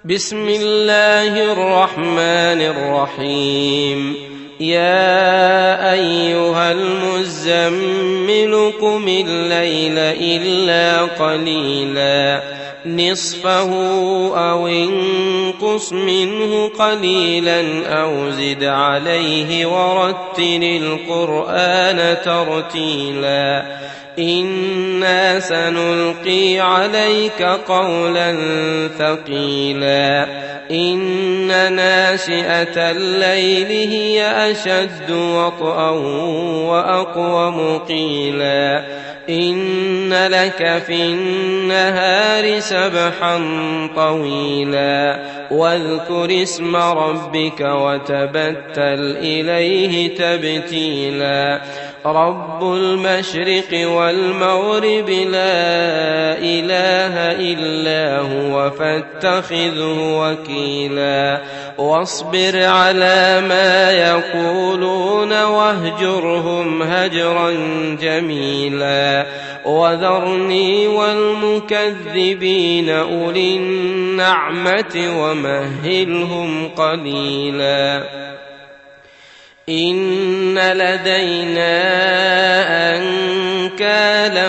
بسم الله الرحمن الرحيم يا أيها المزمل قم الليل إلا قليلا نصفه أو انقص منه قليلا أو زد عليه ورتل القرآن ترتيلا إنا سنلقي عليك قولا ثقيلا إن ناشئة الليل هي أشد وطئا وأقوم قيلا إن لك في النهار سبحا طويلا واذكر اسم ربك وتبتل إليه تبتيلا رب المشرق والمغرب لا إله إلا هو فاتخذه وكيلا واصبر على ما يقولون واهجرهم هجرا جميلا وذرني والمكذبين أولي النعمة ومهلهم قليلا إن لدينا أنكالا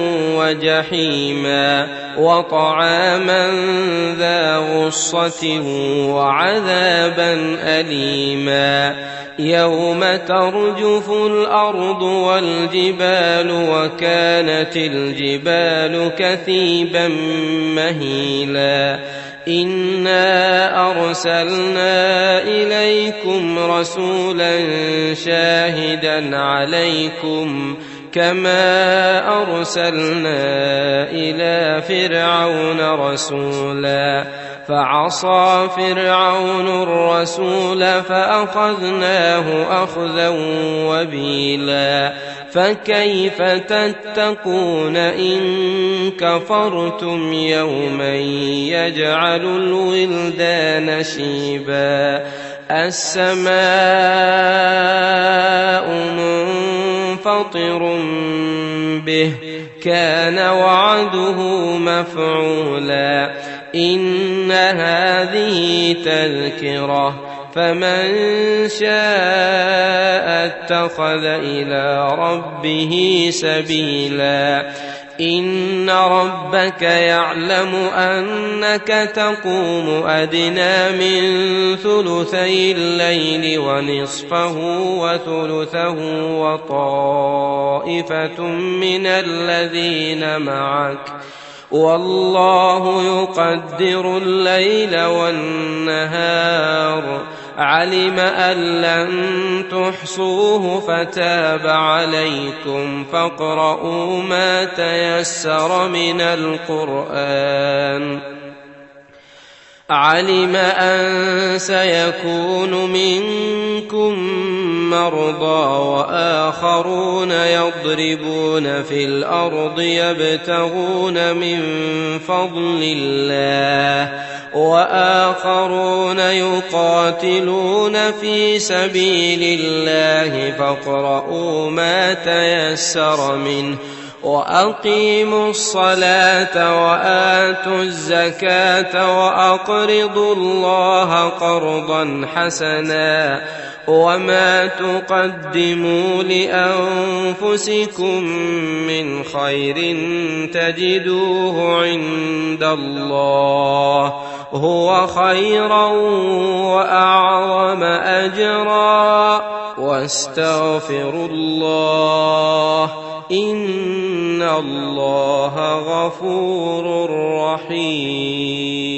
وجحيما وطعاما ذا غصة وعذابا أليما يوم ترجف الأرض والجبال وكانت الجبال كثيبا مهيلا إنا أرسلنا إليكم رسولا شاهدا عليكم كما أرسلنا إلى فرعون رسولا فعصى فرعون الرسول فأخذناه أخذا وبيلا فكيف تتقون إن كفرتم يوما يجعل الولدان شيبا السماء منفطر به كان وعده مفعولا إن هذه تذكرة فمن شاء اتخذ إلى ربه سبيلا إن ربك يعلم أنك تقوم أدنى من ثلثي الليل ونصفه وثلثه وطائفة من الذين معك والله يقدر الليل والنهار علم أن لن تحصوه فتاب عليكم فاقرؤوا ما تيسر من القرآن علم أن سيكون منكم مرضى وآخرون يضربون في الأرض يبتغون من فضل الله وآخرون يقاتلون في سبيل الله فاقرؤوا ما تيسر منه وأقيموا الصلاة وآتوا الزكاة وأقرضوا الله قرضا حسنا وما تقدموا لأنفسكم من خير تجدوه عند الله هو خيرا وأعظم أجرا واستغفروا الله إن الله غفور رحيم